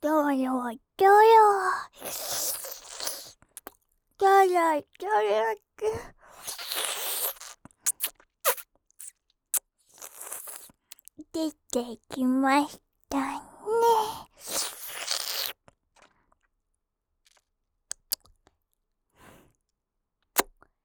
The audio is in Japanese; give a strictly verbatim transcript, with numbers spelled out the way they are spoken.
ょろちょろちょろちょろ出てきまし